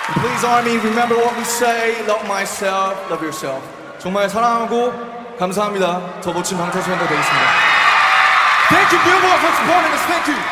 Please army, remember what we say. Love myself, love yourself. 정말 사랑하고 감사합니다. 더 멋진 방탄소년단 되겠습니다. Thank you, Billboard, for supporting us. Thank you.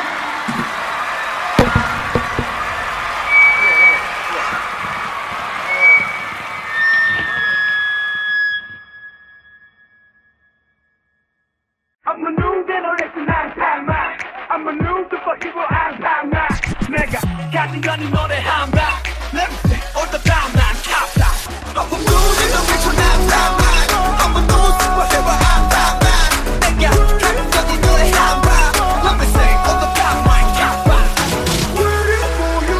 I'm a new generation, I'm Batman. I'm a new superhero, I'm Batman. 내가 가진 건 이 노래 한 방. Let me say, all the time, 난 탑다. I'm a new generation, I'm Batman. I'm a new superhero, I'm Batman. 내가 가진 건 이 노래 한 방. Let me say, all the time, 난 탑다. Waiting for you,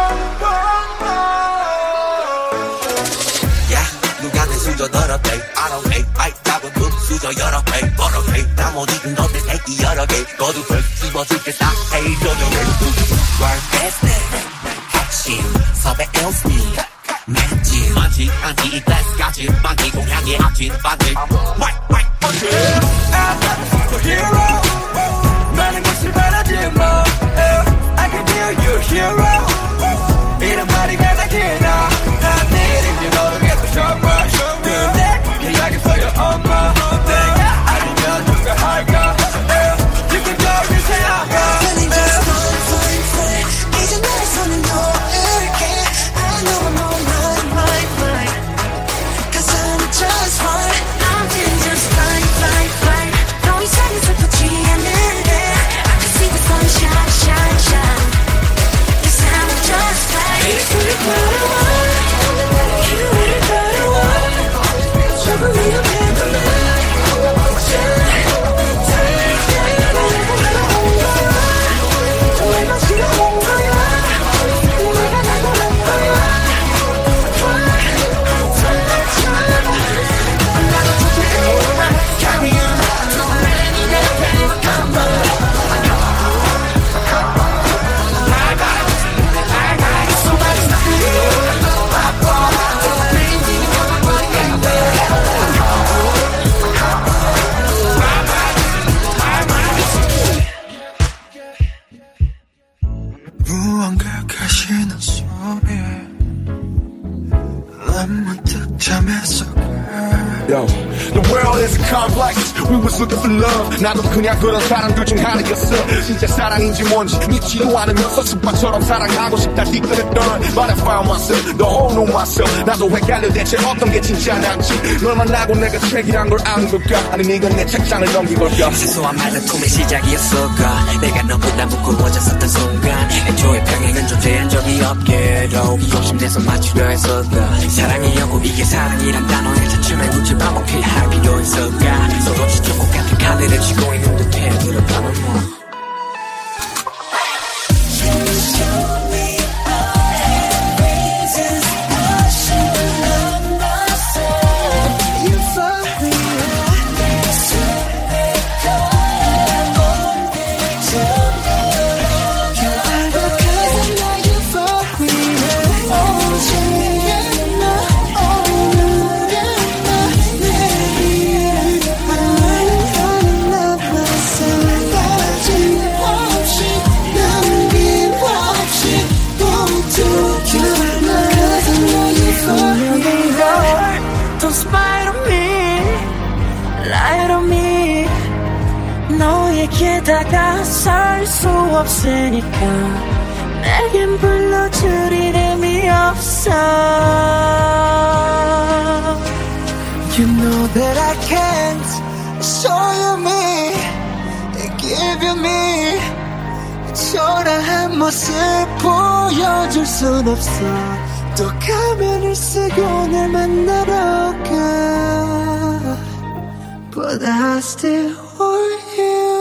Yeah, 누가 내 수저 더럽게 I don't hate, I 잡은 그 수저 여러 개 버럭해 나 못 익은 것들 새끼 여러 개 거두벌 씹어줄게 다 에이 조정해 Work business 핵심 섭외 일스미 매진 많지 않지 이 클래스까지 많지 동향의 합친 반지 White, white, bunch I'm not a superhero. 많은 것을 바라지 마. I can be your hero. 이런 말이 가닥해 나. 난 내일인지 모르겠어 정말. 근데 이야기서요 엄마. 내가 아니면 누가 할까? 지금 저를 생각하. Feeling just fine. 이제 나의 손은 놓을게. I know I'm on my. 'Cause I'm just fine. I'm feeling just fine. 더 이상은 슬프지 않을래. I can see the sunshine, shine. Yes, I'm just fine. It's really what you really better. 조금 위험해 보여. 무언가 가시는 소리 난 문득 잠에서 Yo, the world is complex. We was looking for love. 나도 그냥 그런 사람들 중 하나였어. 진짜 사랑인지 뭔지 믿지도 않으면서 습관처럼 사랑하고 싶다 뒤끝했던 But I found myself, the whole new myself. 나도 헷갈려 대체 어떤 게 진짜인지. 널 만나고 내가 책이란 걸 아는 걸까? 아니 네가 내 책장을 넘긴 걸까? 사소한 말다툼의 시작이었을까? 내가 너보다 부끄러워졌었던 순간 애초에 평행은 존재한 적이 없게도 욕심내서 맞추려 했을까? 사랑이었고 이게 사랑이란 단어의 자춤에 굳이 반복해야 할 필요 있을까? 서로 지쳤고 같은 카드를 쥐고 있는 듯해 그렇다면 뭐 너에게 다가설 수 없으니까 내겐 불러줄 이름이 없어. You know that I can't show you me, give you me. 초라한 모습 보여줄 순 없어. 또 가면을 쓰고 날 만나러 가. But I still want you.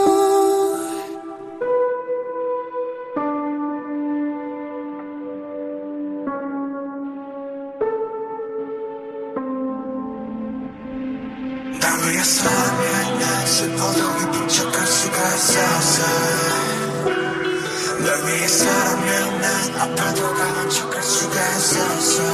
날 위해서라면 난 슬퍼도 기쁜 척할 수가 있었어. 널 위해서라면 난 아파도 강한 척할 수가 있었어.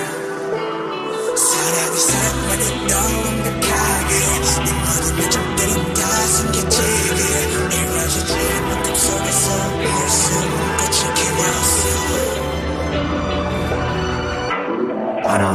사랑이 사랑만은 널 완벽하게 네 모든 표정들은 다 숨겨지게 이루어지지 않는 꿈속에서 일순간 끝이 기웠어.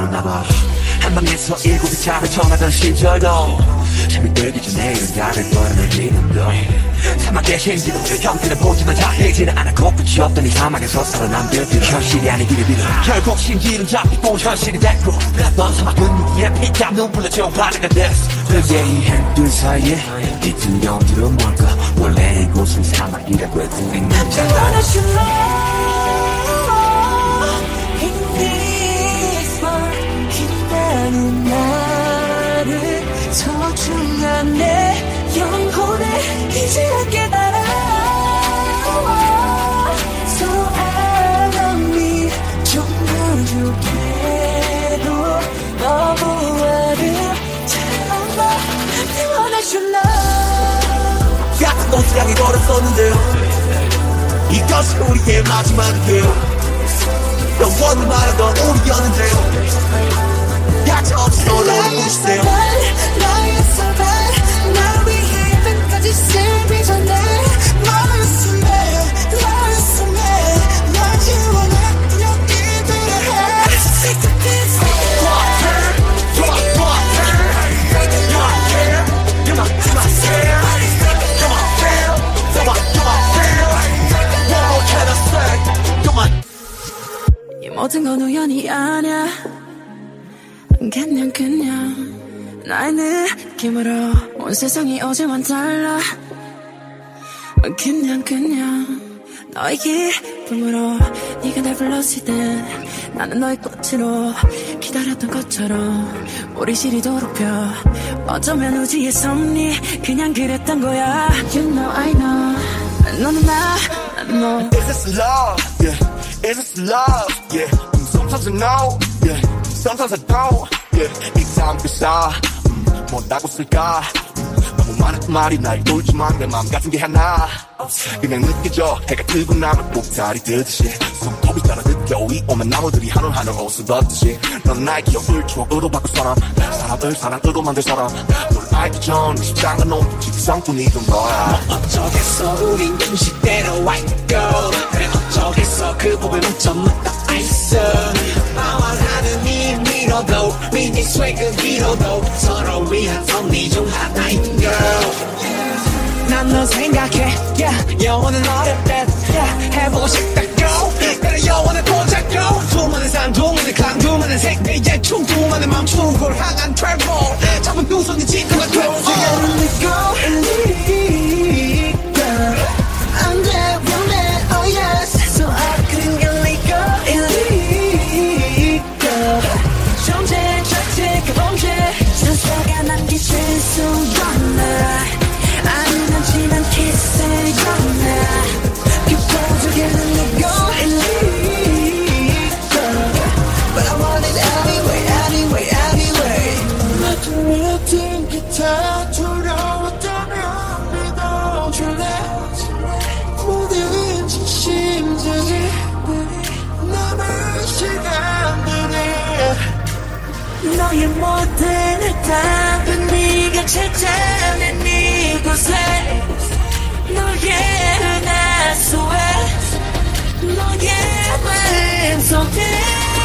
없었나봐. 한방에서 일곱이 차를 전하던 시절도 재밌들기 전에 이런 나를 떠나는 지금도 사막의 신지도 형태는 보지만 잘되지는 않았고 끝이 없던 이 사막에서 살아남들 현실이 아닌 길을 빌어 결국 신기는 잡히고 현실이 됐고 넌 사막은 무기에 피땀 눈물로 채운 바다가 됐어. 그게 이 행들 사이에 짙은 영들은 뭘까. 원래 이곳은 사막이라고 해도 우린 남자가 나는 나를 소중한 내 영혼에 이제 깨달아. So I love me 좀 부족해도 너무 아름다운 내 원하줄 love. 같은 곳을 향해 걸었었는데 이것이 우리의 마지막이에요. 영원히 말하던 우리였는데 가차없이 놀러오는 곳이세요. 너의 사랑 날 위해 끝까지 슬피 전에 너였으면 널 지원했던 여기들을 해. 이 모든 건 우연이 아냐. 그냥 나의 느낌으로 온 세상이 어제와는 달라. 그냥 너의 기쁨으로 네가 날 불렀을 때 나는 너의 꽃으로 기다렸던 것처럼 우리 시리도록 펴. 어쩌면 우주의 섭리 그냥 그랬던 거야. You know I know 너는 나는 너. Is this love? Yeah. Is this love? Yeah. Sometimes I know. Yeah. Sometimes I don't. Yeah. 이 삶 그 사. 뭐라고 쓸까? 너무 많은 말이 날 돌지만 내 맘 같은 게 하나. 그냥 느껴져. 해가 뜨고 나면 꼭다리 뜨듯이 손톱이 따라 느껴. 이 오면 나무들이 한올 한올 옷을 벗듯이. 넌 나의 기억을 추억으로 바꿀 사람. 사람을 사랑으로 만들 사람. 널 알기 전 십장은 온 직성뿐이던 거야. 어쩌겠어 우린 공식대로 white girl. 그래 어쩌겠어 그 법을 멈춰놓다 있어. 나와 하느님 밀어도 미니 swag은 길어도 서로 위한 섭리 중 하나인 girl. 난 너 생각해 yeah. 영원은 어렵대 yeah. 해보고 싶다고 그래 영원을 보자고. 수많은 산 두만의 강 두만의 색의 춤 두만의 멈춤을 향한 travel. 잡은 두 손이 지도가 돼. I'm there, one day, oh yes. So I couldn't get let go. Illegal. 존재 자체가 범죄. 스스로가 남긴 실수였나. 아니 난 지난 키스였나. 그 보조개는 illegal. But I want it anyway. 나도 모든 게 다 두려웠다면 믿어줄래. 모든 진심들이 남은 시간들이 너의 모든 답은 네가 찾아낸 이곳에 너의 은하 속에 너의 마음속에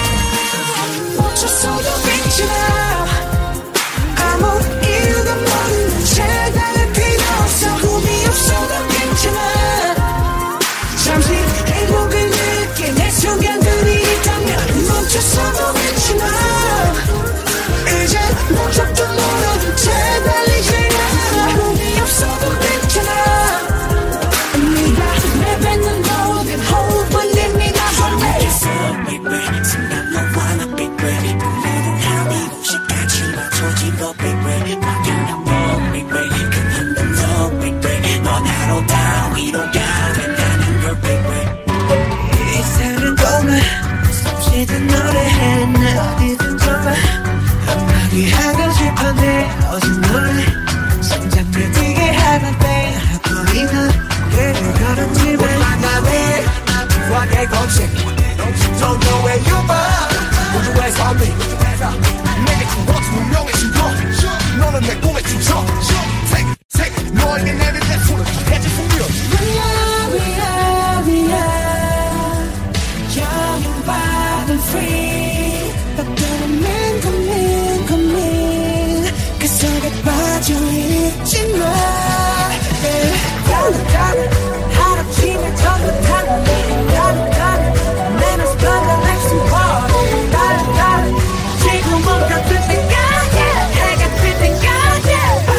멈췄어도 괜찮아. 아무 이유도 모르는 채 달릴 필요 없어. 꿈이 없어도 괜찮아. 잠시 행복을 느낀 내 순간들이 있다면 멈췄어도 괜찮아. 이제 목적도 모르는 채 달리지 않아. 꿈이 없어도 괜찮아. 네가 내뱉는 모든 호흡은 이미 다 설레. 순간 너와 나 baby. 모든 하루 이곳이까지 맞춰진 거 baby. 막연한 너 baby. 그냥 너 baby. 넌 하루 따위로 가는 걸 baby. 이 사는 동안 숨쉬던 노래해. 내 어디든 좋아. 한마디 하고 싶어 내 어진 노래. 심장을 뛰게 하는 때 하루이는 길을 걸었지만 올라가네. 불안의 검색. Don't know where you are. 우주의 삶이 내게 준 것은 운명의 신호. 너는 내 꿈의 주저. Take 너에게 내는 내 손을 해질 풍요. 영원받은 free. 딱 뜨는 잊지 마 하루치면 전부 다른 내 맘속 건강 액션 다른 지금 뭔가 뜰 때까지 해가 뜰 때까지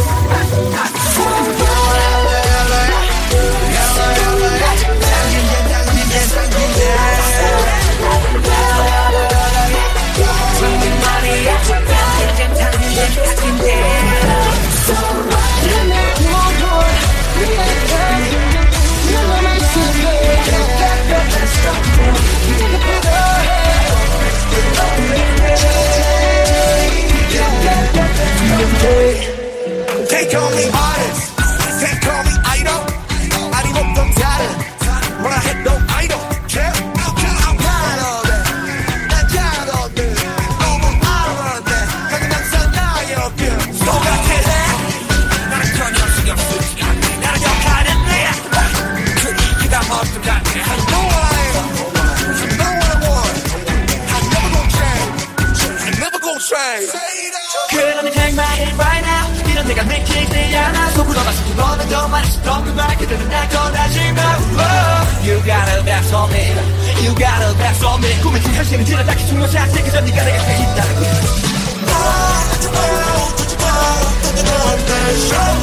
They call me artist, they call me idol. 아니었던 다른 뭐라 해도 I don't care. I'm proud of it. 난 잘하거든. 너무 알아봤네. 하지만 항상 나였긴. 똑같아. 나는 전혀 신경 쓰지 않네. 나는 역할은 내야. 그 인기가 없던 것 같아. I know what I am. I know what I want. I never gon' change. I never gon' change. 그러면 take my hand right now. 이런 내가 느끼지 않아. 속으로 마시고 너는 더 많이 싶던 그말 그대로 날 떠나지 마. You got a back on me. You got a back on me. 꿈을 진 현실은 지나다기 중요시 하지. 그저 네가 내게 있다는 거. Show